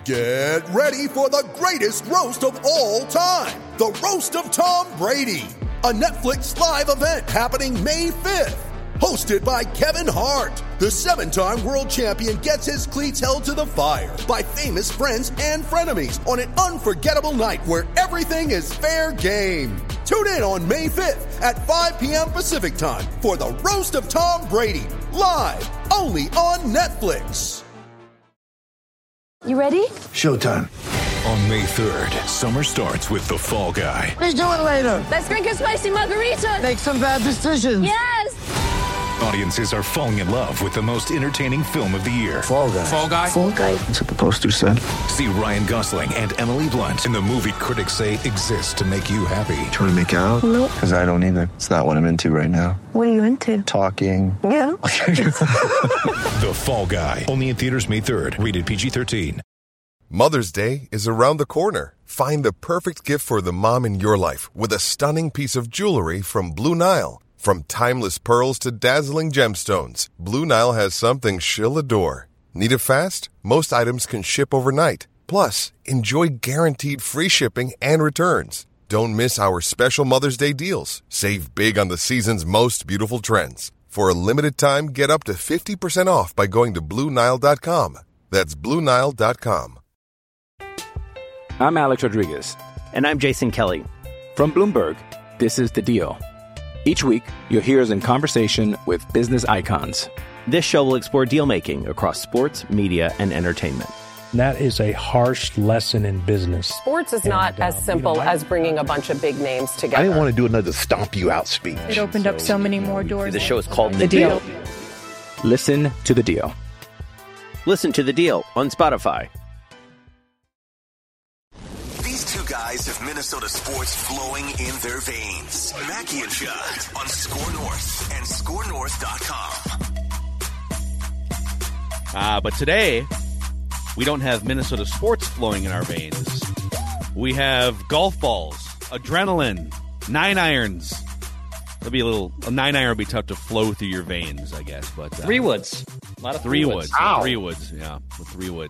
Get ready for the greatest roast of all time, the Roast of Tom Brady, a Netflix live event happening May 5th. Hosted by Kevin Hart, the 7-time world champion gets his cleats held to the fire by famous friends and frenemies on an unforgettable night where everything is fair game. Tune in on May 5th at 5 p.m. Pacific time for the Roast of Tom Brady, live only on Netflix. You ready? Showtime. On May 3rd, summer starts with The Fall Guy. Let's do it later. Let's drink a spicy margarita. Make some bad decisions. Yes. Audiences are falling in love with the most entertaining film of the year. Fall Guy. Fall Guy? Fall Guy. That's what the poster said. See Ryan Gosling and Emily Blunt in the movie critics say exists to make you happy. Trying to make it out? Nope. Because I don't either. It's not what I'm into right now. What are you into? Talking. Yeah. The Fall Guy. Only in theaters May 3rd. Rated PG-13. Mother's Day is around the corner. Find the perfect gift for the mom in your life with a stunning piece of jewelry from Blue Nile. From timeless pearls to dazzling gemstones, Blue Nile has something she'll adore. Need it fast? Most items can ship overnight. Plus, enjoy guaranteed free shipping and returns. Don't miss our special Mother's Day deals. Save big on the season's most beautiful trends. For a limited time, get up to 50% off by going to BlueNile.com. That's BlueNile.com. I'm Alex Rodriguez. And I'm Jason Kelly. From Bloomberg, this is The Deal. Each week, you'll hear us in conversation with business icons. This show will explore deal-making across sports, media, and entertainment. That is a harsh lesson in business. Sports is not as simple as bringing a bunch of big names together. I didn't want to do another stomp you out speech. It opened up so many more doors. The show is called The Deal. Listen to The Deal. Listen to The Deal on Spotify. Guys have Minnesota sports flowing in their veins. Mackie and Judd on Score North and ScoreNorth.com. But today, we don't have Minnesota sports flowing in our veins. We have golf balls, adrenaline, 9-irons. A 9-iron would be tough to flow through your veins, I guess. But 3-woods. A lot of 3-woods. Ow. 3-woods, yeah, with 3-wood.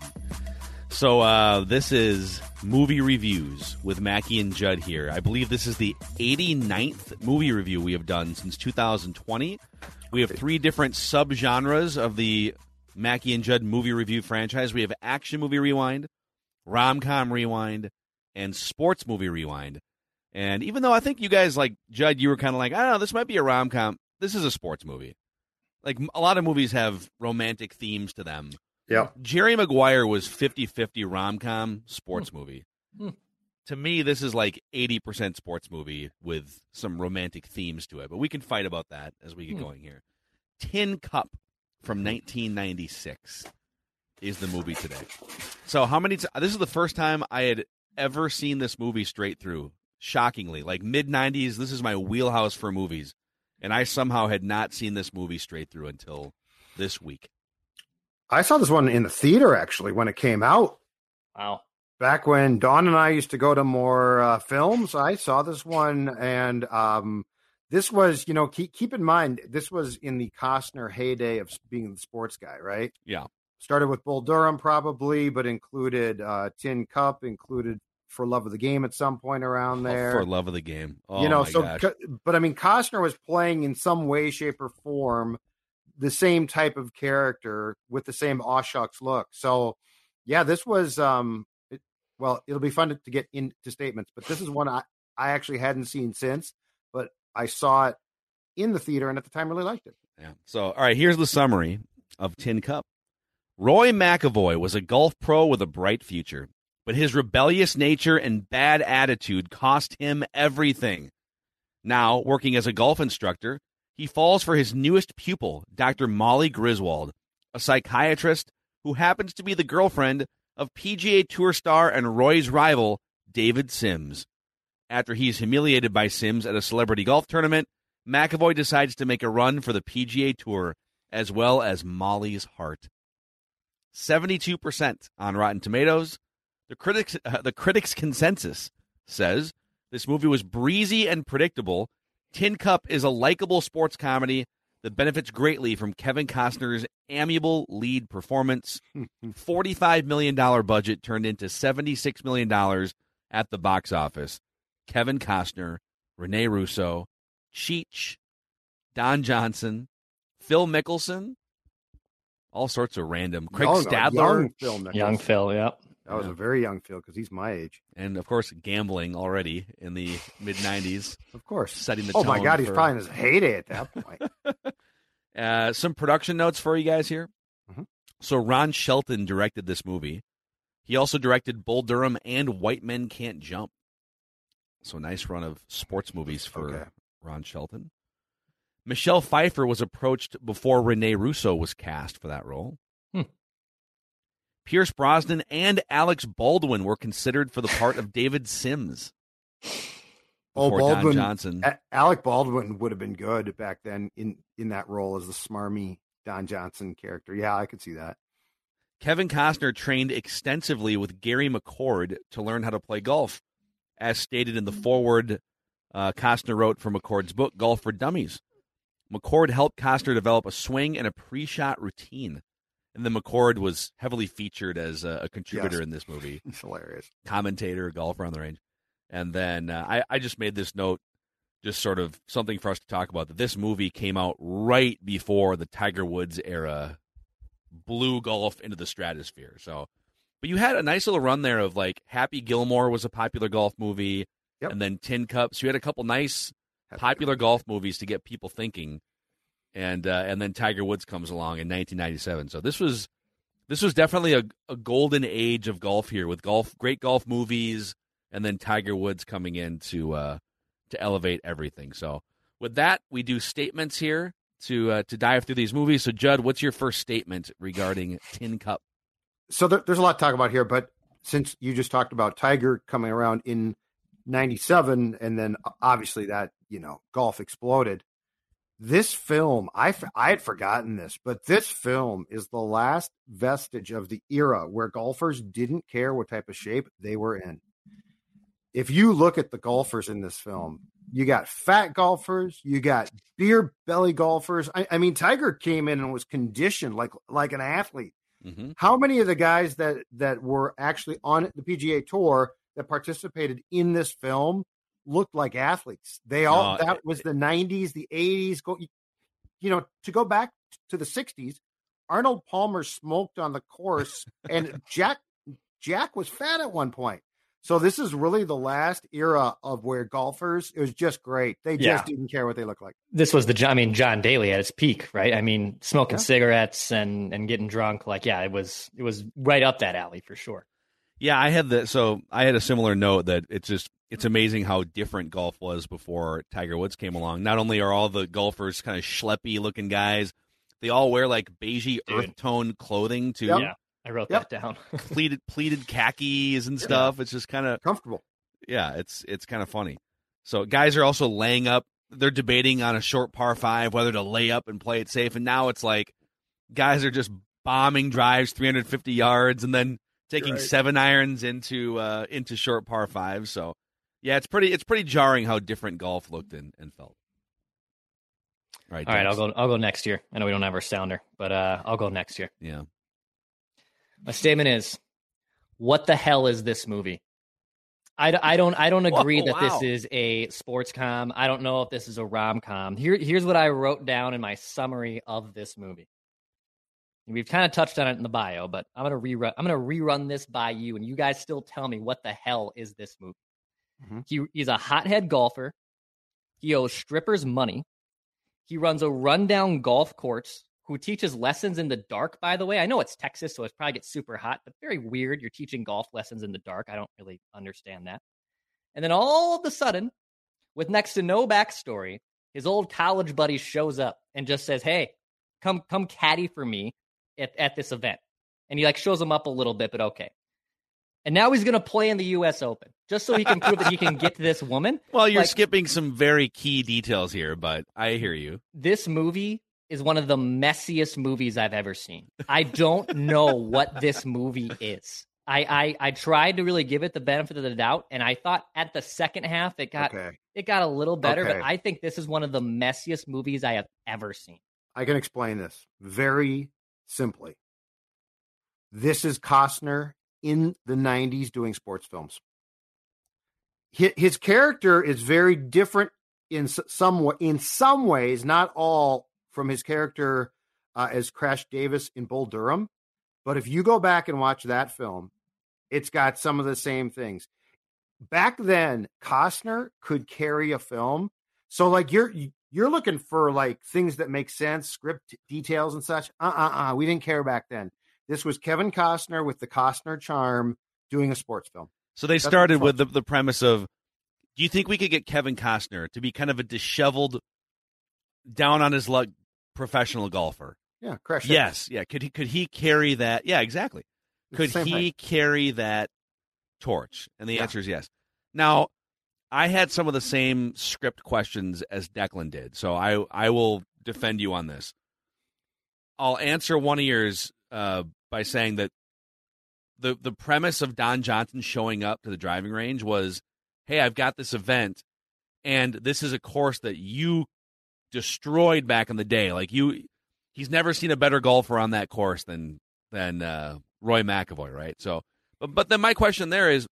So this is movie reviews with Mackie and Judd here. I believe this is the 89th movie review we have done since 2020. We have 3 different subgenres of the Mackie and Judd movie review franchise. We have action movie rewind, rom-com rewind, and sports movie rewind. And even though I think you guys, like Judd, you were kind of like, I don't know, this might be a rom-com, this is a sports movie. Like, a lot of movies have romantic themes to them. Yeah, Jerry Maguire was 50-50 rom-com sports movie. To me, this is like 80% sports movie with some romantic themes to it. But we can fight about that as we get going here. Tin Cup from 1996 is the movie today. So this is the first time I had ever seen this movie straight through. Shockingly, like mid-90s, this is my wheelhouse for movies. And I somehow had not seen this movie straight through until this week. I saw this one in the theater, actually, when it came out. Wow. Back when Dawn and I used to go to more films, I saw this one. And this was, keep in mind, this was in the Costner heyday of being the sports guy, right? Yeah. Started with Bull Durham, probably, but included Tin Cup, included For Love of the Game at some point around there. For Love of the Game. Oh, gosh. But I mean, Costner was playing in some way, shape, or form the same type of character with the same aw shucks look. So, yeah, this was, it'll be fun to get into statements, but this is one I actually hadn't seen since, but I saw it in the theater and at the time really liked it. Yeah. So, all right, here's the summary of Tin Cup. Roy McAvoy was a golf pro with a bright future, but his rebellious nature and bad attitude cost him everything. Now, working as a golf instructor, he falls for his newest pupil, Dr. Molly Griswold, a psychiatrist who happens to be the girlfriend of PGA Tour star and Roy's rival, David Sims. After he's humiliated by Sims at a celebrity golf tournament, McAvoy decides to make a run for the PGA Tour, as well as Molly's heart. 72% on Rotten Tomatoes. The critics' consensus says this movie was breezy and predictable. Tin Cup is a likable sports comedy that benefits greatly from Kevin Costner's amiable lead performance. $45 million budget turned into $76 million at the box office. Kevin Costner, Rene Russo, Cheech, Don Johnson, Phil Mickelson, all sorts of random. Craig Stadler. Young Phil, yeah. That was a very young Phil because he's my age. And, of course, gambling already in the mid-'90s. Of course. Setting the tone. Oh, my God, he's probably in his heyday at that point. Some production notes for you guys here. Mm-hmm. So Ron Shelton directed this movie. He also directed Bull Durham and White Men Can't Jump. So nice run of sports movies for Ron Shelton. Michelle Pfeiffer was approached before Rene Russo was cast for that role. Pierce Brosnan and Alex Baldwin were considered for the part of David Sims. Baldwin. Don Johnson. Alec Baldwin would have been good back then in that role as the smarmy Don Johnson character. Yeah, I could see that. Kevin Costner trained extensively with Gary McCord to learn how to play golf. As stated in the foreword Costner wrote for McCord's book, Golf for Dummies. McCord helped Costner develop a swing and a pre-shot routine. And then McCord was heavily featured as a contributor in this movie. It's hilarious. Commentator, golfer on the range. And then I just made this note, just sort of something for us to talk about, that this movie came out right before the Tiger Woods era blew golf into the stratosphere. So, but you had a nice little run there of like Happy Gilmore was a popular golf movie, and then Tin Cup. So you had a couple nice popular golf movies to get people thinking. And then Tiger Woods comes along in 1997. So this was definitely a golden age of golf here, with great golf movies, and then Tiger Woods coming in to elevate everything. So with that, we do statements here to dive through these movies. So Judd, what's your first statement regarding Tin Cup? So there's a lot to talk about here, but since you just talked about Tiger coming around in 97, and then obviously that golf exploded. This film, I had forgotten this, but this film is the last vestige of the era where golfers didn't care what type of shape they were in. If you look at the golfers in this film, you got fat golfers, you got beer belly golfers. I mean, Tiger came in and was conditioned like an athlete. Mm-hmm. How many of the guys that were actually on the PGA Tour that participated in this film looked like athletes? That was the 90s, the 80s. To go back to the 60s, Arnold Palmer smoked on the course, and Jack was fat at one point. So this is really the last era of where golfers, it was just great. They just didn't care what they looked like. This was John Daly at its peak, right? I mean, smoking cigarettes and getting drunk. It was right up that alley for sure. Yeah, I had a similar note that it's amazing how different golf was before Tiger Woods came along. Not only are all the golfers kind of schleppy looking guys, they all wear like beigey earth tone clothing too. Yeah, I wrote that down. pleated khakis and stuff. It's just kind of comfortable. Yeah, it's kind of funny. So guys are also laying up. They're debating on a short par 5 whether to lay up and play it safe. And now it's like guys are just bombing drives 350 yards and then taking 7 irons into short par 5. So yeah, it's pretty jarring how different golf looked and felt. All right, I'll go next year. I know we don't have our sounder, but I'll go next year. Yeah. My statement is, what the hell is this movie? I don't agree that this is a sports com. I don't know if this is a rom-com. Here's what I wrote down in my summary of this movie. We've kind of touched on it in the bio, but I'm gonna rerun this by you, and you guys still tell me what the hell is this movie. Mm-hmm. He's a hothead golfer. He owes strippers money. He runs a rundown golf course who teaches lessons in the dark, by the way. I know it's Texas, so it probably gets super hot, but very weird. You're teaching golf lessons in the dark. I don't really understand that. And then all of a sudden, with next to no backstory, his old college buddy shows up and just says, hey, come caddy for me at this event. And he shows him up a little bit, but okay. And now he's going to play in the U.S. Open just so he can prove that he can get to this woman. Well, you're skipping some very key details here, but I hear you. This movie is one of the messiest movies I've ever seen. I don't know what this movie is. I tried to really give it the benefit of the doubt, and I thought at the second half it got a little better, but I think this is one of the messiest movies I have ever seen. I can explain this very simply. This is Costner in the 90s doing sports films. His character is very different in some ways, not all, from his character as Crash Davis in Bull Durham. But if you go back and watch that film, it's got some of the same things. Back then, Costner could carry a film. So like you're looking for like things that make sense, script details and such. We didn't care back then. This was Kevin Costner with the Costner charm doing a sports film. So they started with the premise of, do you think we could get Kevin Costner to be kind of a disheveled, down on his luck professional golfer? Yeah, Crash. Yes, yeah. Could he carry that? Yeah, exactly. Could he carry that torch? And the answer is yes. Now, I had some of the same script questions as Declan did, so I will defend you on this. I'll answer one of yours by saying that the premise of Don Johnson showing up to the driving range was, hey, I've got this event, and this is a course that you destroyed back in the day. Like he's never seen a better golfer on that course than Roy McAvoy, right? So, but then my question there is,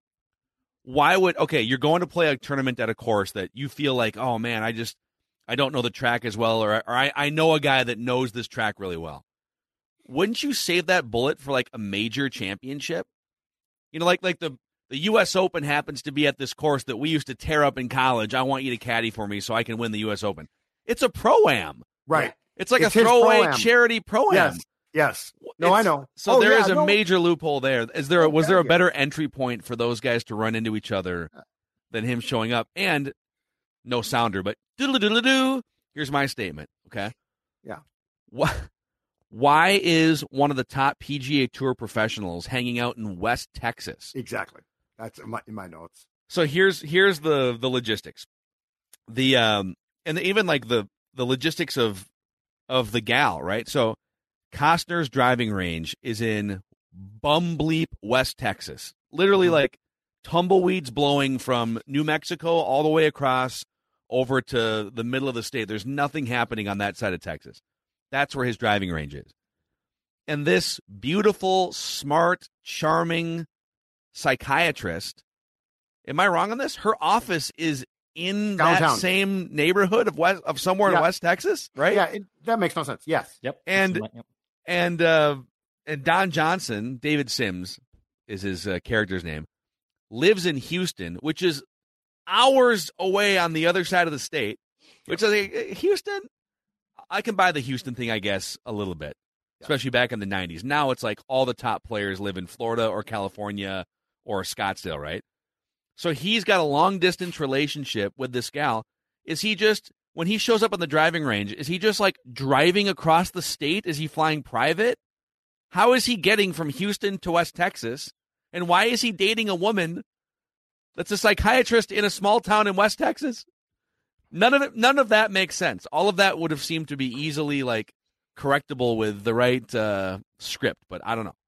why would you're going to play a tournament at a course that you feel like, oh man, I don't know the track as well, or I know a guy that knows this track really well. Wouldn't you save that bullet for like a major championship? You know, like the U.S. Open happens to be at this course that we used to tear up in college. I want you to caddy for me so I can win the U.S. Open. It's a pro-am. Right. It's like a throwaway charity pro-am. Yes. No, I know. So there is a major loophole there. Was there a better entry point for those guys to run into each other than him showing up? And no sounder, but doodle-doodle-doo. Here's my statement, okay? Yeah. Why is one of the top PGA Tour professionals hanging out in West Texas? Exactly. That's in my notes. So here's the logistics. And even like the logistics of the gal, right? So Costner's driving range is in Bumbleep, West Texas. Literally like tumbleweeds blowing from New Mexico all the way across over to the middle of the state. There's nothing happening on that side of Texas. That's where his driving range is. And this beautiful, smart, charming psychiatrist, am I wrong on this? Her office is in downtown. That same neighborhood of somewhere in West Texas, right? Yeah, that makes no sense. Yes. Yep. And Don Johnson, David Sims is his character's name, lives in Houston, which is hours away on the other side of the state. Which is Houston. I can buy the Houston thing, I guess, a little bit, especially back in the 90s. Now it's like all the top players live in Florida or California or Scottsdale, right? So he's got a long-distance relationship with this gal. Is he just, when he shows up on the driving range, is he just like driving across the state? Is he flying private? How is he getting from Houston to West Texas? And why is he dating a woman that's a psychiatrist in a small town in West Texas? None of that makes sense. All of that would have seemed to be easily like correctable with the right script, but I don't know.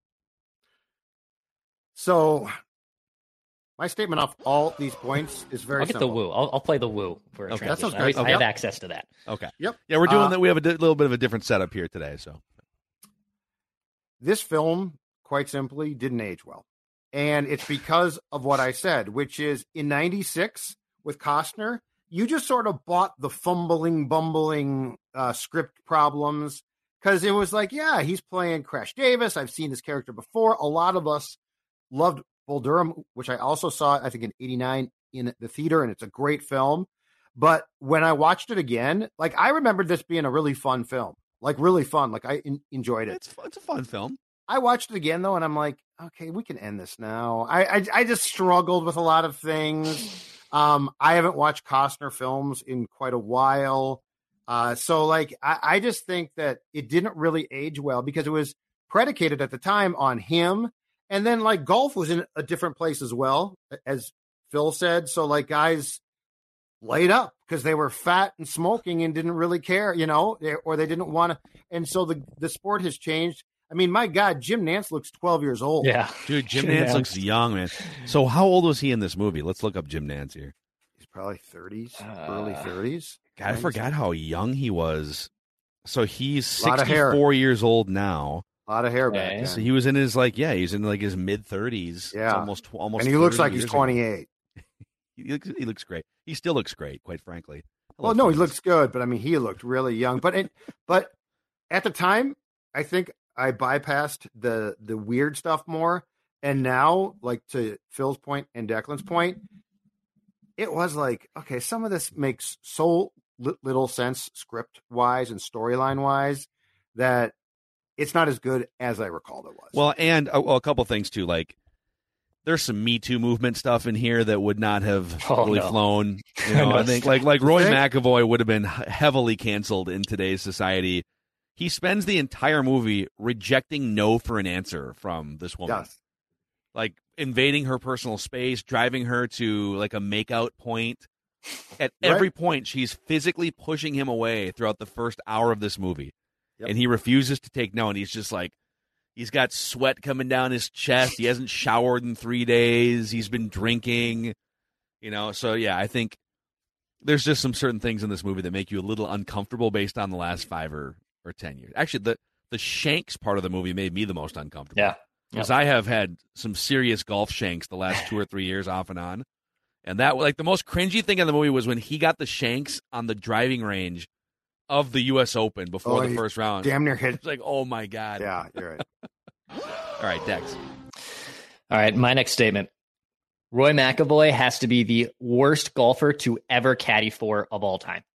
So my statement off all these points is very simple. I'll get the woo. I'll play the woo for a transition. That sounds good. I have access to that. Okay. Yep. Yeah, we're doing that. We have a little bit of a different setup here today. So this film, quite simply, didn't age well. And it's because of what I said, which is in 96 with Costner, you just sort of bought the bumbling script problems because it was like, yeah, he's playing Crash Davis. I've seen this character before. A lot of us loved Bull Durham, which I also saw, I think, in 89 in the theater, and it's a great film. But when I watched it again, like I remembered this being a really fun film, like really fun. Like I enjoyed it. It's a fun film. I watched it again, though, and I'm like, okay, we can end this now. I just struggled with a lot of things. I haven't watched Costner films in quite a while. So like, I just think that it didn't really age well because it was predicated at the time on him. And then like golf was in a different place as well, as Phil said. So like guys laid up because they were fat and smoking and didn't really care, or they didn't want to. And so the sport has changed. I mean, my God, Jim Nantz looks 12 years old. Yeah. Dude, Jim Nantz looks young, man. So how old was he in this movie? Let's look up Jim Nantz here. He's probably 30s, early 30s. God, I forgot how young he was So he's A lot of hair. 64 years old now. A lot of hair back then. So he was in his he's in like his mid 30s. Yeah. It's almost. And he looks 30 like he's years 28. He looks great. He still looks great, quite frankly. Well, no, he looks good, but I mean, he looked really young. But at the time, I think I bypassed the weird stuff more. And now, like to Phil's point and Declan's point, it was like, okay, some of this makes so little sense script wise and storyline wise that it's not as good as I recalled it was. Well, and a couple things too, like there's some Me Too movement stuff in here that would not have flown. You know, I think like Roy McAvoy would have been heavily canceled in today's society. He spends the entire movie rejecting no for an answer from this woman. Yes. Like invading her personal space, driving her to like a makeout point. At every point, she's physically pushing him away throughout the first hour of this movie. Yep. And he refuses to take no. And he's just like, he's got sweat coming down his chest. He hasn't showered in 3 days. He's been drinking, you know. So, yeah, I think there's just some certain things in this movie that make you a little uncomfortable based on the last 5 or 10 years. Actually, the shanks part of the movie made me the most uncomfortable. Yeah. Because I have had some serious golf shanks the last 2 or 3 years off and on. And that, like, the most cringy thing in the movie was when he got the shanks on the driving range of the U.S. Open before the first round. Damn near hit. It's like, oh, my God. Yeah, you're right. All right, Dex. All right, my next statement. Roy McAvoy has to be the worst golfer to ever caddy for of all time.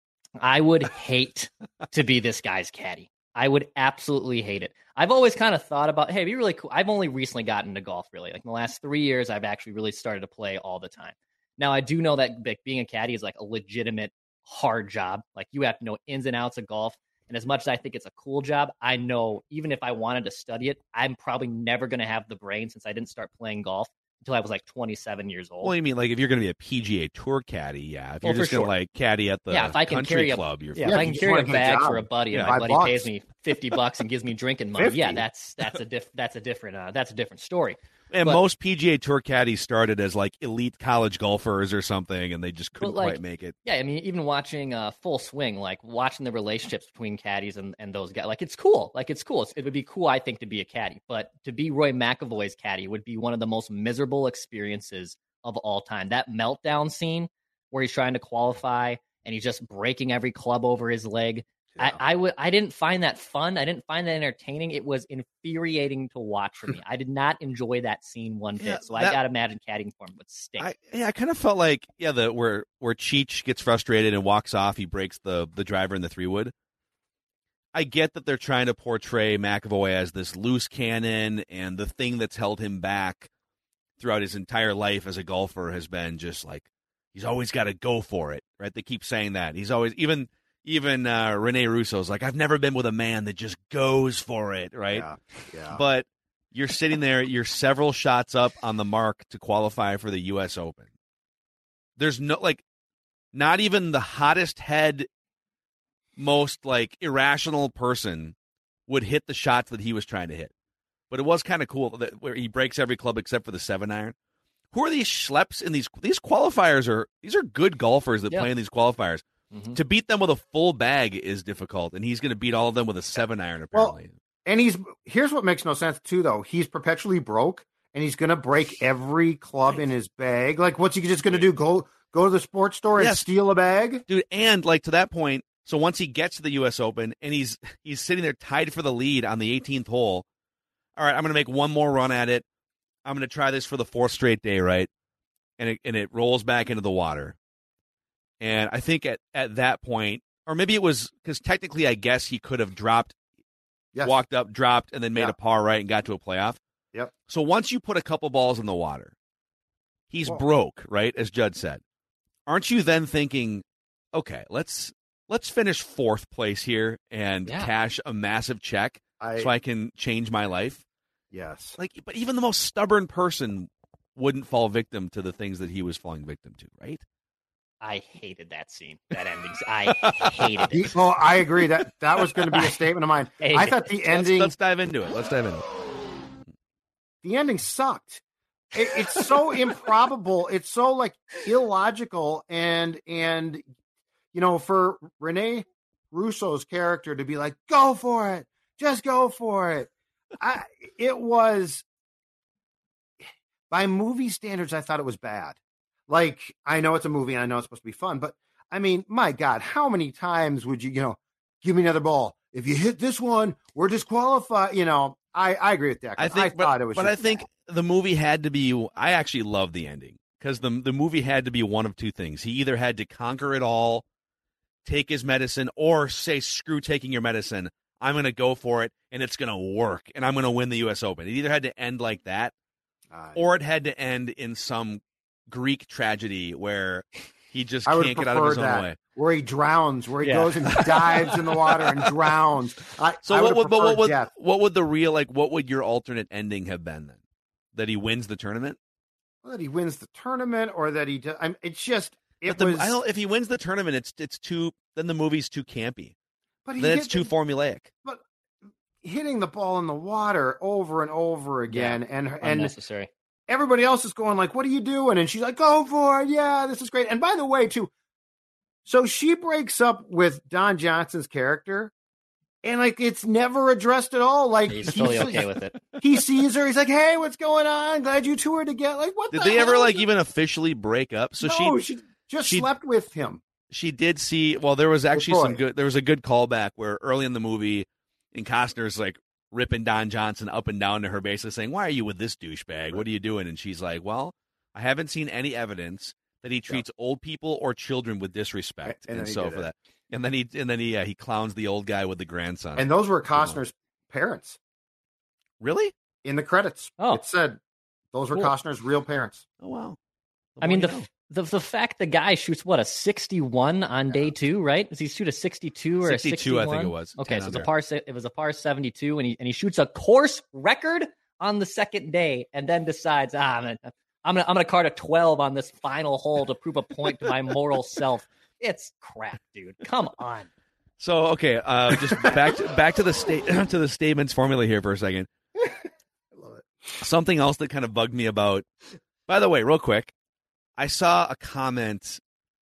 I would hate to be this guy's caddy. I would absolutely hate it. I've always kind of thought about, hey, it'd be really cool. I've only recently gotten into golf, really. Like in the last 3 years, I've actually really started to play all the time. Now, I do know that being a caddy is like a legitimate hard job. Like you have to know ins and outs of golf. And as much as I think it's a cool job, I know even if I wanted to study it, I'm probably never going to have the brain since I didn't start playing golf until I was like 27 years old. Well, you mean like if you're going to be a PGA Tour caddy, yeah. If you're just going to like caddy at the if I can country carry club, you're if I can carry a bag for a buddy and my buddy pays me $50 and gives me drinking money, yeah, that's a different story. And most PGA Tour caddies started as like elite college golfers or something, and they just couldn't quite make it. Yeah, I mean, even watching Full Swing, like watching the relationships between caddies and those guys, like it's cool. It would be cool, I think, to be a caddy. But to be Roy McAvoy's caddy would be one of the most miserable experiences of all time. That meltdown scene where he's trying to qualify and he's just breaking every club over his leg. Yeah. I didn't find that fun. I didn't find that entertaining. It was infuriating to watch for me. I did not enjoy that scene one bit. So I got to imagine caddying for him would stink. I kind of felt like, where Cheech gets frustrated and walks off, he breaks the driver in the 3-wood. I get that they're trying to portray McAvoy as this loose cannon, and the thing that's held him back throughout his entire life as a golfer has been just like, he's always got to go for it, right? They keep saying that. He's always, even Rene Russo's like, I've never been with a man that just goes for it, right? Yeah. But you're sitting there, you're several shots up on the mark to qualify for the U.S. Open. There's no, like, not even the hottest head, most, like, irrational person would hit the shots that he was trying to hit. But it was kind of cool that where he breaks every club except for the 7-iron. Who are these schleps in these qualifiers? These are good golfers that play in these qualifiers. Mm-hmm. To beat them with a full bag is difficult, and he's going to beat all of them with a 7-iron apparently. Well, and here's what makes no sense too, though. He's perpetually broke, and he's going to break every club in his bag. Like, what's he just going to do? Go to the sports store and steal a bag, dude? And like to that point, so once he gets to the U.S. Open and he's sitting there tied for the lead on the 18th hole. All right, I'm going to make one more run at it. I'm going to try this for the 4th straight day, right? And it rolls back into the water. And I think at that point, or maybe it was because technically I guess he could have walked up, dropped, and then made a par, right, and got to a playoff. Yep. So once you put a couple balls in the water, he's broke, right, as Judd said. Aren't you then thinking, okay, let's finish 4th place here and cash a massive check so I can change my life? Yes. But even the most stubborn person wouldn't fall victim to the things that he was falling victim to, right? I hated that scene, that ending. I hated it. Well, I agree. That was going to be a statement of mine. I thought the ending... Let's dive into it. The ending sucked. It's so improbable. It's so, like, illogical. And for Rene Russo's character to be like, go for it. Just go for it. It was, by movie standards, I thought it was bad. Like, I know it's a movie and I know it's supposed to be fun, but I mean, my God, how many times would you give me another ball? If you hit this one, we're disqualified. I agree with that. I thought it was, but I think the movie had to be. I actually love the ending because the movie had to be one of two things. He either had to conquer it all, take his medicine, or say, screw taking your medicine. I'm going to go for it, and it's going to work, and I'm going to win the U.S. Open. It either had to end like that, or it had to end in some Greek tragedy where he just can't get out of his own way. Where he drowns, where he goes and dives in the water and drowns. What would the real, what would your alternate ending have been then? That he wins the tournament? Well, that he wins the tournament, or that he does. It's just, if he wins the tournament, it's too, then the movie's too campy. But then it's too formulaic. But hitting the ball in the water over and over again, and unnecessary. Everybody else is going like, what are you doing? And she's like, go for it. Yeah, this is great. And by the way, too, so she breaks up with Don Johnson's character, and it's never addressed at all. Like, he's totally okay with it. He sees her. He's like, hey, what's going on? Glad you two are together. Like, what? Did they ever even officially break up? So no, she just slept with him. She did see. Well, there was actually there was a good callback where early in the movie, and Costner's ripping Don Johnson up and down to her, basically saying, why are you with this douchebag? What are you doing? And she's like, well, I haven't seen any evidence that he treats old people or children with disrespect. And so for that. And then he clowns the old guy with the grandson. And those were Costner's parents. Really? In the credits. Oh. It said those were Costner's real parents. Oh, wow. I mean, the fact the guy shoots, a 61 on day two, right? Does he shoot a 62 or 62, a 61? I think it was. Okay, so it was a par 72, and he shoots a course record on the second day, and then decides, I'm gonna card a 12 on this final hole to prove a point to my moral self. It's crap, dude. Come on. So okay, just back to the statements formula here for a second. I love it. Something else that kind of bugged me about. By the way, real quick, I saw a comment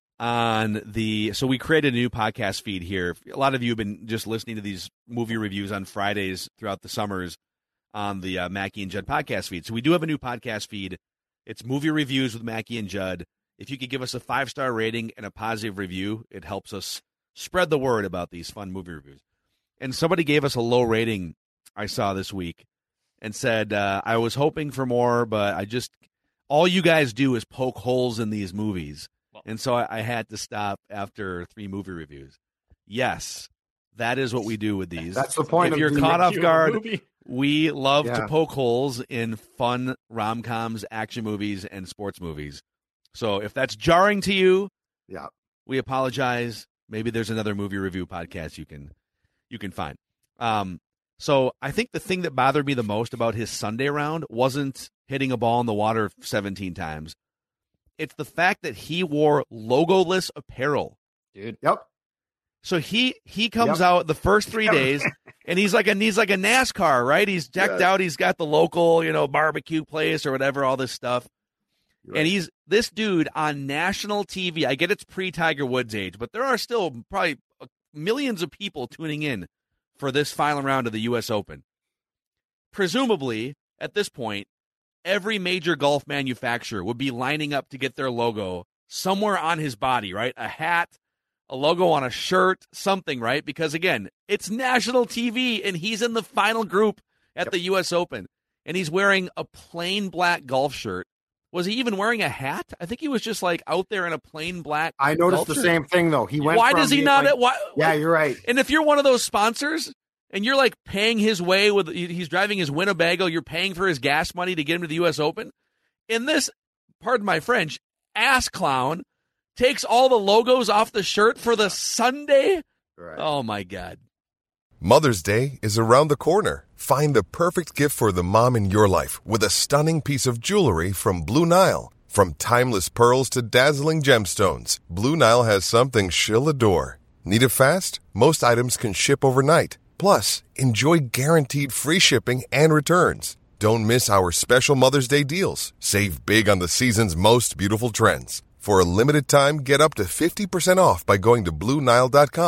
on so we created a new podcast feed here. A lot of you have been just listening to these movie reviews on Fridays throughout the summers on the Mackie and Judd podcast feed. So we do have a new podcast feed. It's movie reviews with Mackie and Judd. If you could give us a 5-star rating and a positive review, it helps us spread the word about these fun movie reviews. And somebody gave us a low rating I saw this week and said, I was hoping for more, but all you guys do is poke holes in these movies. And so I had to stop after 3 movie reviews. Yes, that is what we do with these. That's the point. If you're caught off guard, we love to poke holes in fun rom-coms, action movies, and sports movies. So if that's jarring to you, we apologize. Maybe there's another movie review podcast you can find. So I think the thing that bothered me the most about his Sunday round wasn't hitting a ball in the water 17 times. It's the fact that he wore logoless apparel. Dude. Yep. So he comes out the first 3 days and he's like a NASCAR, right? He's decked out. He's got the local, barbecue place or whatever, all this stuff. Right. And he's this dude on national TV. I get it's pre-Tiger Woods age, but there are still probably millions of people tuning in for this final round of the U.S. Open. Presumably, at this point, every major golf manufacturer would be lining up to get their logo somewhere on his body, right? A hat, a logo on a shirt, something, right? Because, again, it's national TV, and he's in the final group at the U.S. Open, and he's wearing a plain black golf shirt. Was he even wearing a hat? I think he was just out there in a plain black. I noticed the same thing though. He went. Why does he not? Yeah, you're right. And if you're one of those sponsors and you're paying his way he's driving his Winnebago, you're paying for his gas money to get him to the U.S. Open. And this, pardon my French, ass clown takes all the logos off the shirt for the Sunday. Right. Oh my God. Mother's Day is around the corner. Find the perfect gift for the mom in your life with a stunning piece of jewelry from Blue Nile. From timeless pearls to dazzling gemstones, Blue Nile has something she'll adore. Need it fast? Most items can ship overnight. Plus, enjoy guaranteed free shipping and returns. Don't miss our special Mother's Day deals. Save big on the season's most beautiful trends. For a limited time, get up to 50% off by going to BlueNile.com.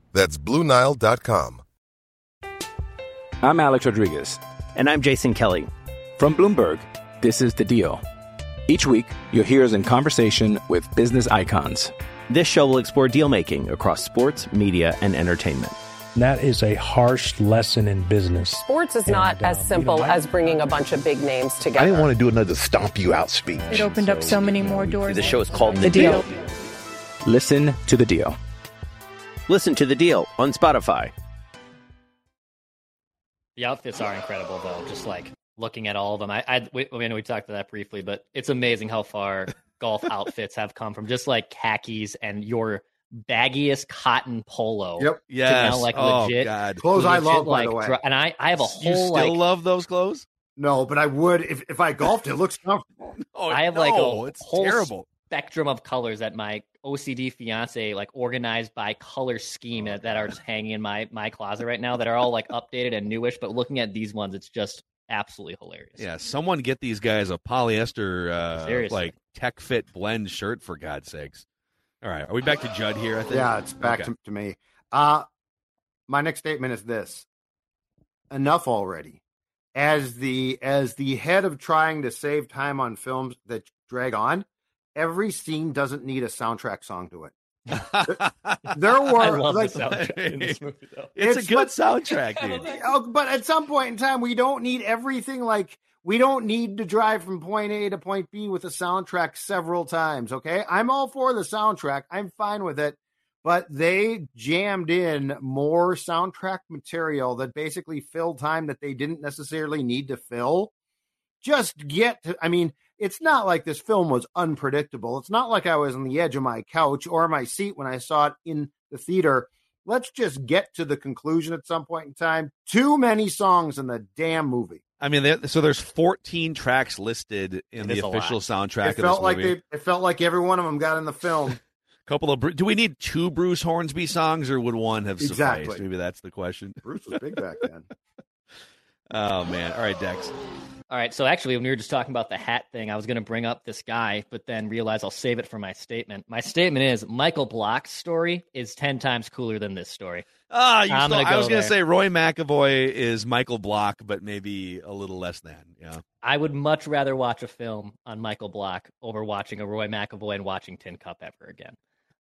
That's BlueNile.com. I'm Alex Rodriguez. And I'm Jason Kelly. From Bloomberg, this is The Deal. Each week, you'll hear us in conversation with business icons. This show will explore deal-making across sports, media, and entertainment. That is a harsh lesson in business. Sports is not as simple as bringing a bunch of big names together. I didn't want to do another stomp you out speech. It opened up so many more doors. The show is called The Deal. Listen to The Deal. Listen to The Deal on Spotify. The outfits are incredible, though. Just like looking at all of them. I know we talked about that briefly, but it's amazing how far golf outfits have come from just like khakis and your baggiest cotton polo. Yep. Yes. To now like legit. God. Clothes I love, like, by the way. and I have a You whole still like love those clothes? No, but I would if I golfed. It looks comfortable. I have like a it's whole terrible. spectrum of colors that my OCD fiance like organized by color scheme that are just hanging in my closet right now that are all like updated and newish. But looking at these ones, it's just absolutely hilarious. Yeah, someone get these guys a polyester Seriously. like tech fit blend shirt for God's sakes. All right, are we back to Judd here? I think. Yeah, it's back Okay. to me. My next statement is this: enough already. As the head of trying to save time on films that drag on, every scene doesn't need a soundtrack song to it. There were I love like the soundtrack in this movie, though. It's a good soundtrack, dude. But at some point in time, we don't need everything. Like, we don't need to drive from point A to point B with a soundtrack several times. Okay, I'm all for the soundtrack. I'm fine with it. But they jammed in more soundtrack material that basically filled time that they didn't necessarily need to fill. Just get to, I mean, it's not like this film was unpredictable. It's not like I was on the edge of my couch or my seat when I saw it in the theater. Let's just get to the conclusion at some point in time. Too many songs in the damn movie. I mean, so there's 14 tracks listed in the official soundtrack of this movie. It felt like every one of them got in the film. Couple of do we need 2 Bruce Hornsby songs, or would one have sufficed? Exactly. Maybe that's the question. Bruce was big back then. Oh man! All right, Dex. All right, so actually, when we were just talking about the hat thing, I was going to bring up this guy, but then realized I'll save it for my statement. My statement is Michael Block's story is 10 times cooler than this story. I was going to there. say Roy McAvoy is Michael Block, but maybe a little less than. Yeah, I would much rather watch a film on Michael Block over watching a Roy McAvoy and watching Tin Cup ever again.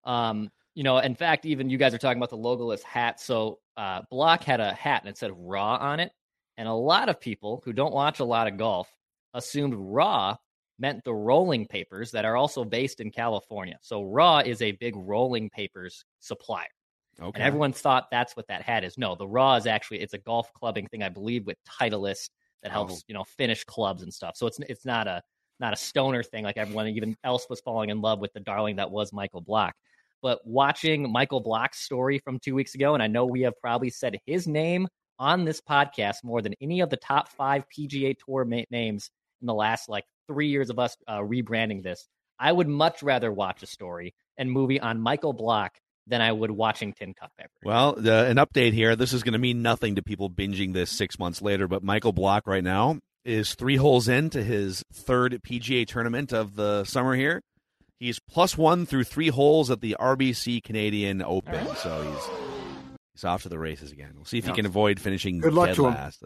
In fact, even you guys are talking about the logoless hat. So Block had a hat and it said Raw on it. And a lot of people who don't watch a lot of golf assumed Raw meant the rolling papers that are also based in California. So Raw is a big rolling papers supplier. Okay. And everyone thought that's what that hat is. No, the Raw is actually, it's a golf clubbing thing, I believe, with Titleist that helps, finish clubs and stuff. So it's not a stoner thing like everyone even else was falling in love with the darling that was Michael Block. But watching Michael Block's story from 2 weeks ago, and I know we have probably said his name on this podcast more than any of the top 5 PGA Tour names in the last 3 years of us rebranding this. I would much rather watch a story and movie on Michael Block than I would watching Tin Cup ever. Well, an update here. This is going to mean nothing to people binging this 6 months later, but Michael Block right now is 3 holes into his 3rd PGA tournament of the summer here. He's +1 through 3 holes at the RBC Canadian Open, right. So he's off to the races again. We'll see if he can avoid finishing Good luck dead to last.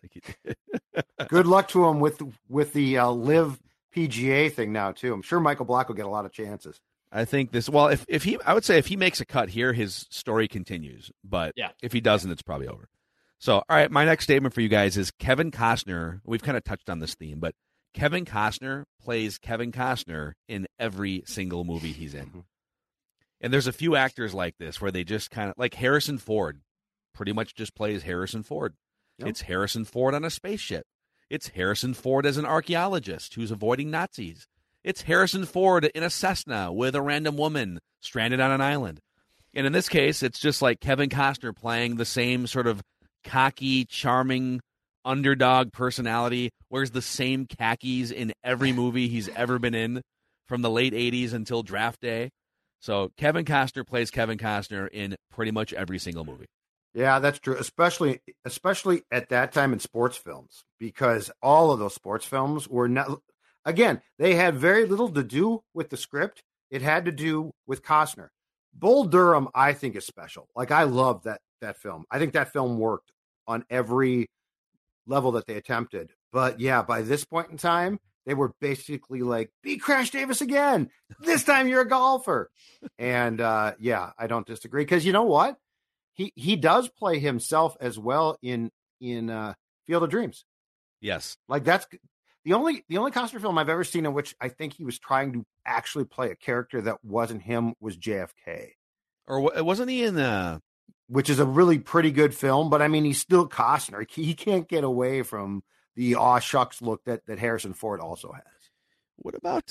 Good luck to him with the Live PGA thing now too. I'm sure Michael Block will get a lot of chances. I think this. Well, I would say if he makes a cut here, his story continues. But if he doesn't, it's probably over. So, all right, my next statement for you guys is Kevin Costner. We've kind of touched on this theme, but Kevin Costner plays Kevin Costner in every single movie he's in. Mm-hmm. And there's a few actors like this where they just kind of, like Harrison Ford, pretty much just plays Harrison Ford. Yep. It's Harrison Ford on a spaceship. It's Harrison Ford as an archaeologist who's avoiding Nazis. It's Harrison Ford in a Cessna with a random woman stranded on an island. And in this case, it's just like Kevin Costner playing the same sort of cocky, charming underdog personality, wears the same khakis in every movie he's ever been in from the late 80s until draft day. So Kevin Costner plays Kevin Costner in pretty much every single movie. Yeah, that's true, especially at that time in sports films, because all of those sports films were not, again, they had very little to do with the script. It had to do with Costner. Bull Durham, I think, is special. Like, I love that that film. I think that film worked on every level that they attempted. But yeah, by this point in time, they were basically like, be Crash Davis again. This time you're a golfer. And yeah, I don't disagree. Because you know what? He does play himself as well in Field of Dreams. Yes. Like that's the only Costner film I've ever seen in which I think he was trying to actually play a character that wasn't him was JFK. Or wasn't he in which is a really pretty good film, but I mean, he's still Costner. He can't get away from the aw shucks look that Harrison Ford also has. What about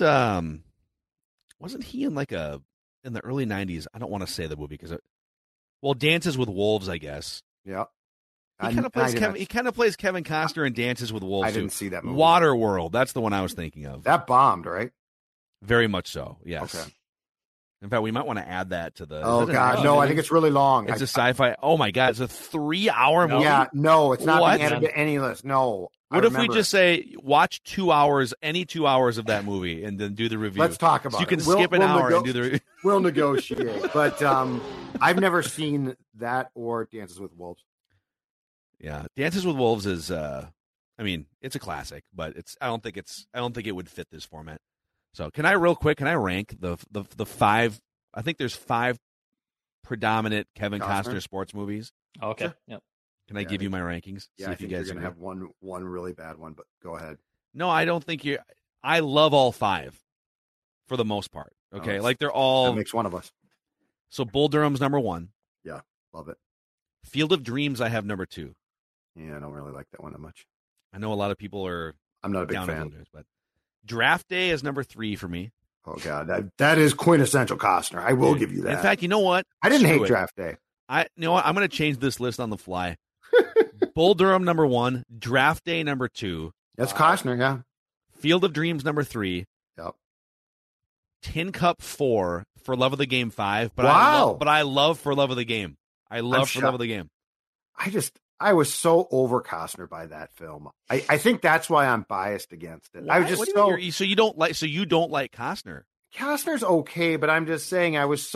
wasn't he in in the early 90s? I don't want to say the movie because Dances with Wolves, I guess. Yeah. He kind of plays Kevin Costner in Dances with Wolves. I didn't see that movie. Waterworld, that's the one I was thinking of. That bombed, right? Very much so. Yes. Okay. In fact, we might want to add that to the. Oh God, no! I think it's really long. It's a sci-fi. Oh my God, it's a 3-hour movie. Yeah, no, it's not being added to any list. No. What if we just say watch 2 hours, any 2 hours of that movie, and then do the review? Let's talk about it. You can skip an hour and do the review. We'll negotiate. But I've never seen that or Dances with Wolves. Yeah, Dances with Wolves is. I mean, it's a classic, but I don't think it would fit this format. So can I rank the 5? I think there's 5 predominant Kevin Costner sports movies. Okay. Sure. Yep. Can I give you my rankings? Yeah, See I if you think guys you're going to have one really bad one, but go ahead. No, I don't think you. I love all 5 for the most part. Okay, like they're all. That makes one of us. So Bull Durham's number 1. Yeah, love it. Field of Dreams I have number 2. Yeah, I don't really like that one that much. I know a lot of people are. I'm not a big down fan. Dreams, but Draft Day is number 3 for me. Oh God, that is quintessential Costner. I will give you that. In fact, you know what? I didn't hate it. Draft Day. You know what? I'm going to change this list on the fly. Bull Durham number 1, Draft Day number 2. That's Costner, yeah. Field of Dreams number 3. Yep. Tin Cup 4, For Love of the Game 5. But wow. I love For Love of the Game. I love For Love of the Game. I was so over Costner by that film. I think that's why I'm biased against it. Why? I was just so you don't like Costner. Costner's okay, but I'm just saying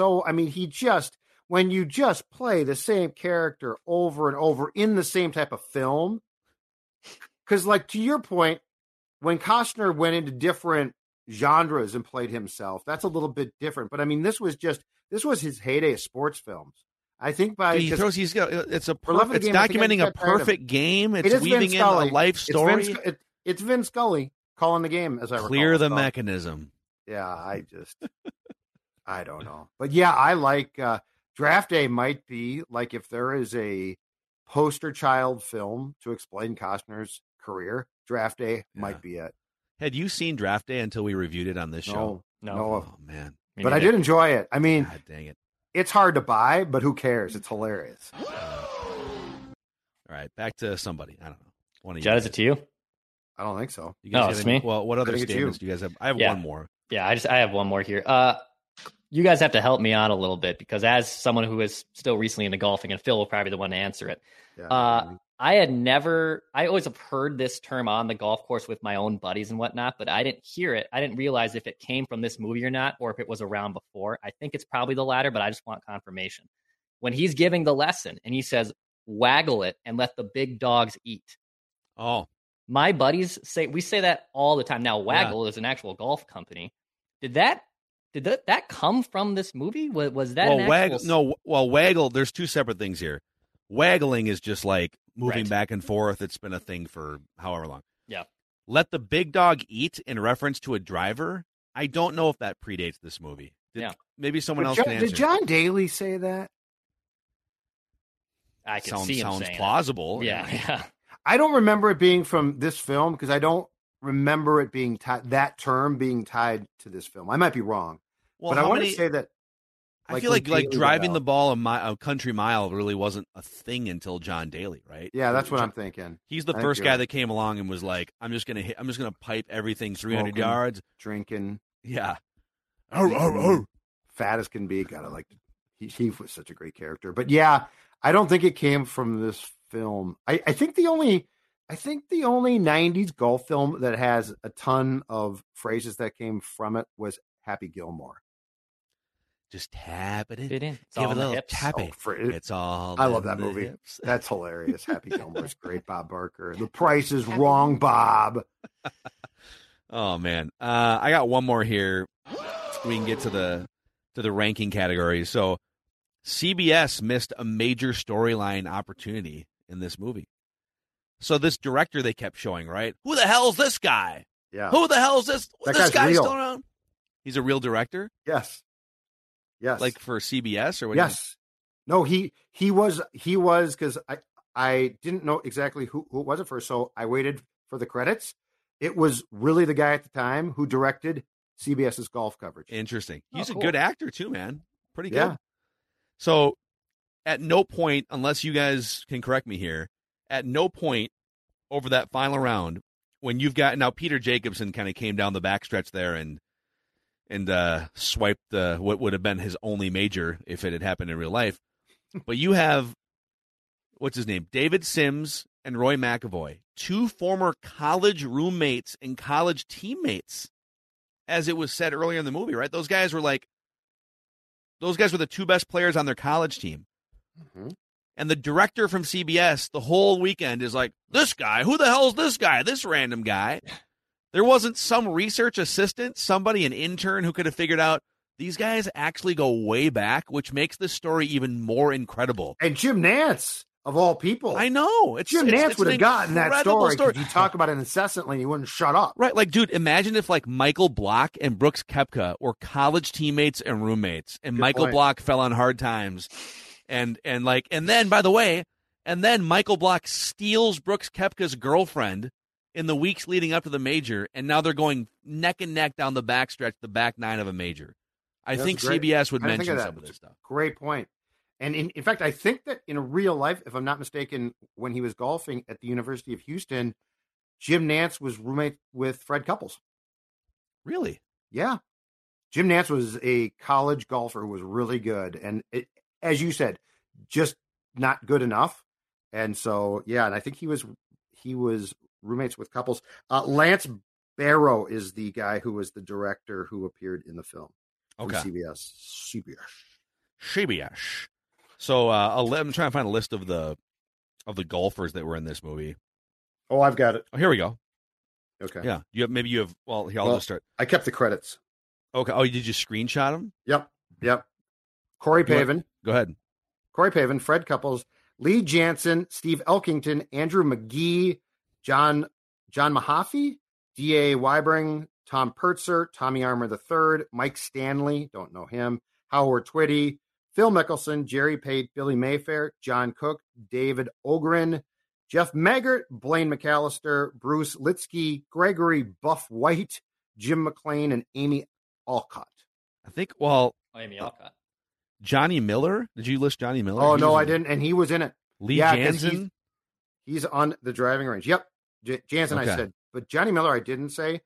when you just play the same character over and over in the same type of film, because like to your point, when Costner went into different genres and played himself, that's a little bit different. But I mean, this was his heyday of sports films. I think it's documenting a perfect game. It's weaving in a life story. It's Vin Scully calling the game, as I recall. Clear the mechanism. Yeah, I don't know. But yeah, I like Draft Day might be like if there is a poster child film to explain Costner's career, Draft Day might be it. Had you seen Draft Day until we reviewed it on this show? No. Oh, man. But I did enjoy it. I mean, God dang it. It's hard to buy, but who cares? It's hilarious. All right, back to somebody. I don't know. One of Judd, is it to you? I don't think so. You guys it's me. Well, what other statements do you guys have? I have one more. Yeah, I have one more here. You guys have to help me out a little bit because as someone who is still recently into golfing, and Phil will probably be the one to answer it. Yeah, I always have heard this term on the golf course with my own buddies and whatnot, but I didn't hear it. I didn't realize if it came from this movie or not, or if it was around before. I think it's probably the latter, but I just want confirmation. When he's giving the lesson and he says, waggle it and let the big dogs eat. Oh, my buddies we say that all the time. Now, Waggle is an actual golf company. Did that come from this movie? Was that Waggle, there's 2 separate things here. Waggling is just like moving back and forth. It's been a thing for however long. Yeah. Let the big dog eat in reference to a driver. I don't know if that predates this movie. Maybe someone else can answer. Did John Daly say that? I can see him sounds saying plausible. Yeah. I don't remember it being from this film because I don't remember it being that term being tied to this film. I might be wrong, but I want to say that. I feel like driving the ball a country mile really wasn't a thing until John Daly, right? Yeah, that's what I'm thinking. He's the first guy that came along and was like, "I'm just gonna pipe everything 300 yards, drinking." Yeah, fat as can be. Gotta like. He was such a great character, but yeah, I don't think it came from this film. I think the only 90s golf film that has a ton of phrases that came from it was Happy Gilmore. Just tap it in. Fit in. It's Give all it in a the little hips. tapping. It's all. I love in that the movie. hips. That's hilarious. Happy Gilmore's great. Bob Barker. The Price is Wrong, Bob. Oh man, I got one more here. We can get to the ranking categories. So, CBS missed a major storyline opportunity in this movie. So this director they kept showing, right? Who the hell is this guy? Yeah. Who the hell is this? This guy's real. still around. He's a real director? Yes. Like for CBS or what? Yes. No, he was because I didn't know exactly who it was at first, so I waited for the credits. It was really the guy at the time who directed CBS's golf coverage. Interesting. He's cool. a good actor too, man. Pretty good. Yeah. So at no point, unless you guys can correct me here, at no point over that final round, when you've got now Peter Jacobson kind of came down the backstretch there and swiped what would have been his only major if it had happened in real life. But you have, what's his name? David Sims and Roy McAvoy, two former college roommates and college teammates, as it was said earlier in the movie, right? Those guys were the two best players on their college team. Mm-hmm. And the director from CBS the whole weekend is like, this guy, who the hell is this guy? This random guy. There wasn't some research assistant, somebody, an intern who could have figured out these guys actually go way back, which makes this story even more incredible. And Jim Nantz, of all people. I know. Jim Nantz would have gotten that story because you talk about it incessantly and he wouldn't shut up. Right. Like, dude, imagine if like Michael Block and Brooks Koepka were college teammates and roommates and Michael Block fell on hard times. And then, by the way, Michael Block steals Brooks Koepka's girlfriend in the weeks leading up to the major, and now they're going neck and neck down the backstretch, the back nine of a major. I think CBS would mention some of this stuff. Great point. And in fact, I think that in real life, if I'm not mistaken, when he was golfing at the University of Houston, Jim Nantz was roommate with Fred Couples. Really? Yeah. Jim Nantz was a college golfer who was really good. And as you said, just not good enough. And so, yeah, and I think he was roommates with Couples. Lance Barrow is the guy who was the director who appeared in the film. Okay. CBS. So I'm trying to find a list of the golfers that were in this movie. Oh, I've got it. Oh, here we go. Okay. Yeah. You have. Well, here, I'll just start. I kept the credits. Okay. Oh, did you screenshot them? Yep. Corey Pavin. Go ahead. Corey Pavin, Fred Couples, Lee Jansen, Steve Elkington, Andrew McGee, John Mahaffey, D.A. Wybring, Tom Pertzer, Tommy Armour III, Mike Stanley, don't know him, Howard Twitty, Phil Mickelson, Jerry Pate, Billy Mayfair, John Cook, David Ogren, Jeff Maggart, Blaine McAllister, Bruce Litsky, Gregory Buff White, Jim McLean, and Amy Alcott. I think, Amy Alcott. Johnny Miller? Did you list Johnny Miller? Oh, no, I didn't. And he was in it. Lee Jansen? He's on the driving range. Yep. Jansen, okay. I said. But Johnny Miller, I didn't say.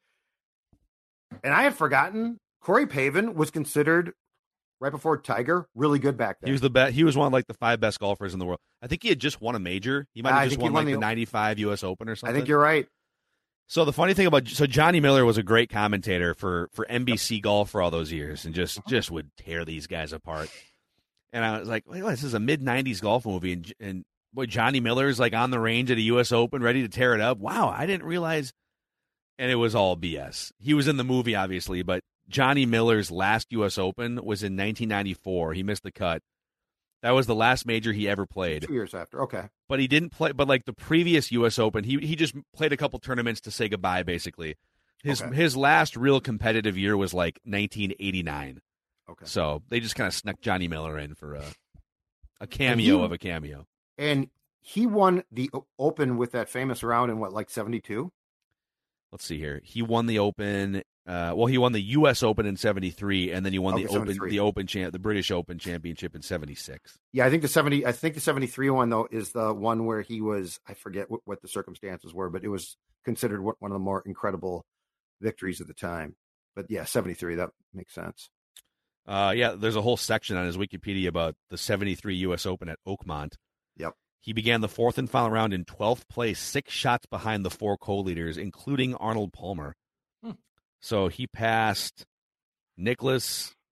And I had forgotten Corey Pavin was considered, right before Tiger, really good back then. He was the best. He was one of like the 5 best golfers in the world. I think he had just won a major. He might have just won like the 95 U.S. Open or something. I think you're right. So the funny thing about Johnny Miller was a great commentator for NBC Golf for all those years, and just would tear these guys apart. And I was like, wait, this is a mid-90s golf movie, and boy, Johnny Miller's like on the range at a U.S. Open, ready to tear it up. Wow, I didn't realize. And it was all BS. He was in the movie, obviously, but Johnny Miller's last U.S. Open was in 1994. He missed the cut. That was the last major he ever played. 2 years after, okay. But he didn't play. But like the previous U.S. Open, he just played a couple tournaments to say goodbye. Basically, his last real competitive year was like 1989. Okay. So they just kind of snuck Johnny Miller in for a cameo of a cameo. And he won the Open with that famous round in like 72. Let's see here. He won the Open. He won the U.S. Open in 73, and then he won the British Open Championship in 76. Yeah, I think the 73 one though is the one where he was. I forget what the circumstances were, but it was considered one of the more incredible victories of the time. But yeah, 73. That makes sense. There's a whole section on his Wikipedia about the 73 U.S. Open at Oakmont. Yep. He began the fourth and final round in 12th place, 6 shots behind the 4 co-leaders, including Arnold Palmer. So he passed Nicklaus,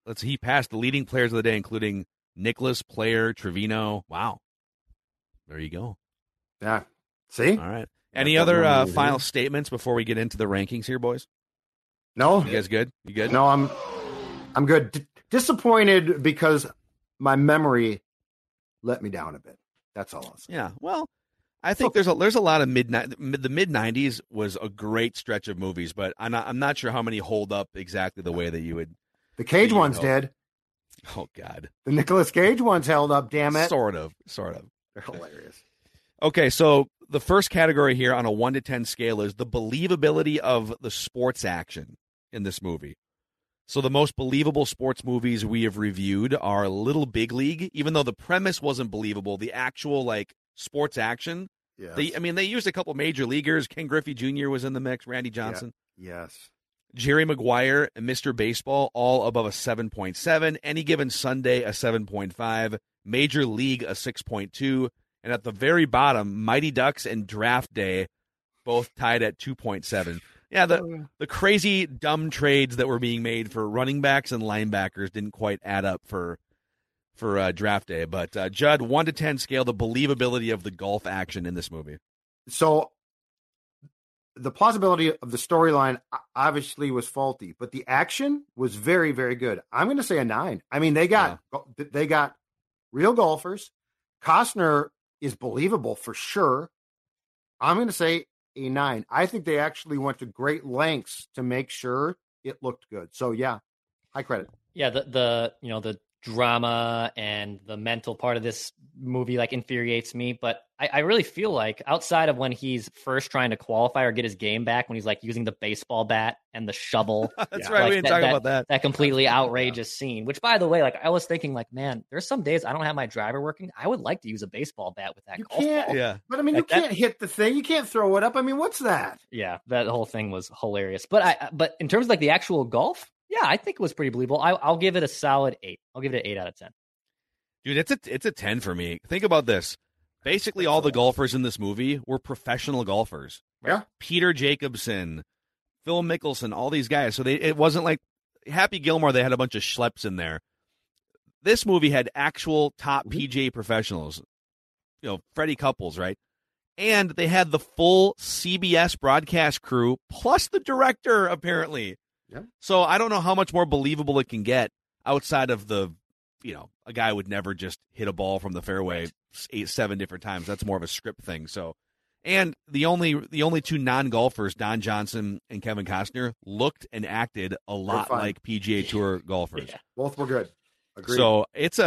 he passed the leading players of the day, including Nicholas, Player, Trevino. Wow. There you go. Yeah. See? All right. Any other final statements before we get into the rankings here, boys? No. You guys good? You good? No, I'm good. Disappointed because my memory let me down a bit. That's all I'll say. Yeah. Well, I think there's a lot of the mid 90s was a great stretch of movies, but I'm not sure how many hold up exactly the way that you would. The Cage ones did. Oh God. The Nicolas Cage ones held up. Damn it. Sort of. They're hilarious. Okay, so the first category here on a 1 to 10 scale is the believability of the sports action in this movie. So the most believable sports movies we have reviewed are Little Big League, even though the premise wasn't believable. The actual sports action. Yes. They used a couple major leaguers. Ken Griffey Jr. was in the mix. Randy Johnson. Yeah. Yes. Jerry Maguire and Mr. Baseball all above a 7.7. Any Given Sunday a 7.5. Major League a 6.2. And at the very bottom, Mighty Ducks and Draft Day both tied at 2.7. Yeah, the crazy dumb trades that were being made for running backs and linebackers didn't quite add up for Draft Day. But Judd, 1 to 10 scale, the believability of the golf action in this movie. So the plausibility of the storyline obviously was faulty, but the action was very, very good. I'm going to say a 9. I mean, they got real golfers. Costner is believable for sure. I'm going to say a 9. I think they actually went to great lengths to make sure it looked good. So yeah, high credit. Yeah, the drama and the mental part of this movie infuriates me, but I really feel like outside of when he's first trying to qualify or get his game back, when he's using the baseball bat and the shovel. That's right. We didn't talk about that. That completely outrageous scene, which by the way, I was thinking man, there's some days I don't have my driver working. I would like to use a baseball bat with that golf ball. Yeah. But I mean, you can't hit the thing. You can't throw it up. I mean, what's that? Yeah. That whole thing was hilarious. But in terms of the actual golf, yeah, I think it was pretty believable. I'll give it a solid 8. I'll give it an 8 out of 10. Dude, it's a 10 for me. Think about this. Basically, all the golfers in this movie were professional golfers. Yeah. Peter Jacobsen, Phil Mickelson, all these guys. So it wasn't like Happy Gilmore, they had a bunch of schleps in there. This movie had actual top PGA professionals. Freddie Couples, right? And they had the full CBS broadcast crew, plus the director, apparently. Yeah. So I don't know how much more believable it can get outside of a guy would never just hit a ball from the fairway 7 different times. That's more of a script thing. So, and the only two non-golfers, Don Johnson and Kevin Costner, looked and acted a lot like PGA Tour golfers. Yeah. Both were good. Agreed. So it's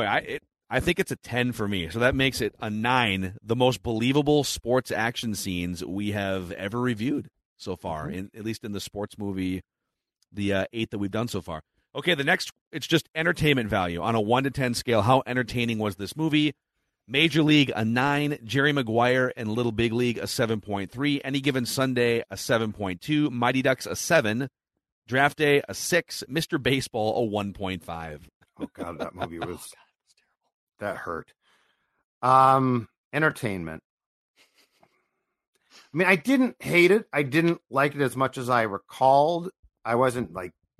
I think it's a 10 for me. So that makes it a 9, the most believable sports action scenes we have ever reviewed so far, at least in the sports movie, the 8 that we've done so far. Okay, the next, it's just entertainment value. On a 1 to 10 scale, how entertaining was this movie? Major League, a 9. Jerry Maguire and Little Big League, a 7.3. Any Given Sunday, a 7.2. Mighty Ducks, a 7. Draft Day, a 6. Mr. Baseball, a 1.5. Oh, God, that movie was that hurt. Entertainment. I mean, I didn't hate it. I didn't like it as much as I recalled. I wasn't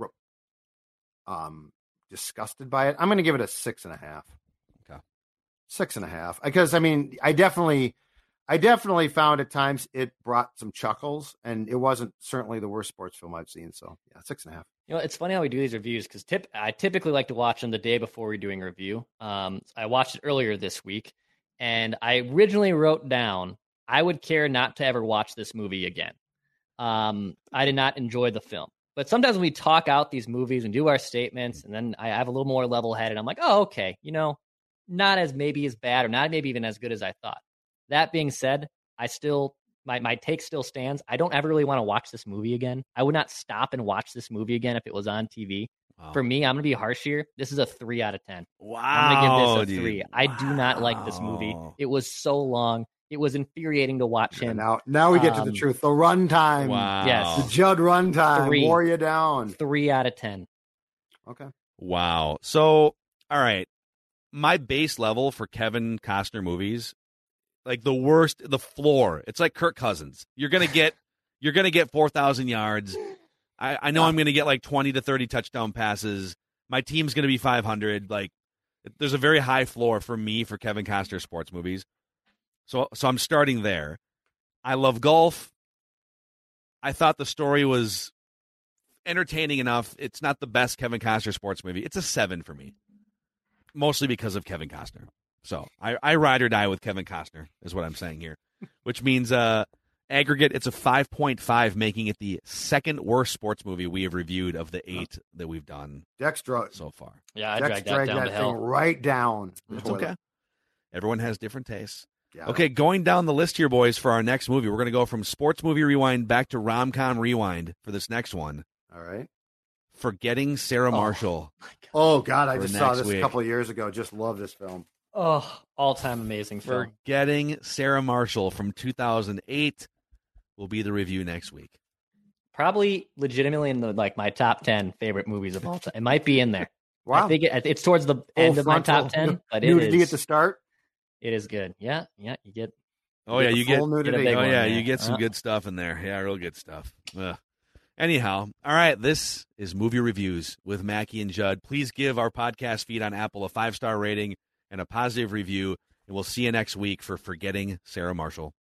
disgusted by it. I'm going to give it a 6.5. Okay. 6.5. Because I mean, I definitely found at times it brought some chuckles, and it wasn't certainly the worst sports film I've seen. So yeah, 6.5. It's funny how we do these reviews because I typically like to watch them the day before we're doing a review. I watched it earlier this week, and I originally wrote down I would care not to ever watch this movie again. I did not enjoy the film. But sometimes when we talk out these movies and do our statements, and then I have a little more level-headed, I'm like, oh, okay, not as maybe as bad or not maybe even as good as I thought. That being said, my take still stands. I don't ever really want to watch this movie again. I would not stop and watch this movie again if it was on TV. Wow. For me, I'm going to be harsh here. This is a 3 out of 10. Wow. I'm going to give this a 3. I do not like this movie. It was so long. It was infuriating to watch him. Now we get to the truth. The runtime. Wow. Yes. The Judd runtime. 3. Wore you down. 3 out of 10. Okay. Wow. So, all right. My base level for Kevin Costner movies, the floor. It's like Kirk Cousins. You're gonna get 4,000 yards. I know I'm gonna get 20 to 30 touchdown passes, My team's going to be 500. Like, there's a very high floor for me for Kevin Costner sports movies. So I'm starting there. I love golf. I thought the story was entertaining enough. It's not the best Kevin Costner sports movie. It's a 7 for me, mostly because of Kevin Costner. So I ride or die with Kevin Costner is what I'm saying here, which means aggregate, it's a 5.5, making it the second worst sports movie we have reviewed of the 8 that we've done so far. Yeah, I dragged that down to hell. Thing right down. It's okay. Everyone has different tastes. Yeah. Okay, going down the list here, boys, for our next movie. We're going to go from Sports Movie Rewind back to Rom-Com Rewind for this next one. All right. Forgetting Sarah Marshall. Oh, God, I just saw this week. a couple of years ago. Just love this film. Oh, all-time amazing film. Forgetting Sarah Marshall from 2008 will be the review next week. Probably legitimately in the my top 10 favorite movies of all time. It might be in there. Wow. I think it's towards the end of my top 10, but it is. Nudity at the start? It is good. Yeah, you get. You get some one. good stuff in there. Yeah, real good stuff. Ugh. Anyhow, all right, this is Movie Reviews with Mackie and Judd. Please give our podcast feed on Apple a 5-star rating and a positive review, and we'll see you next week for Forgetting Sarah Marshall.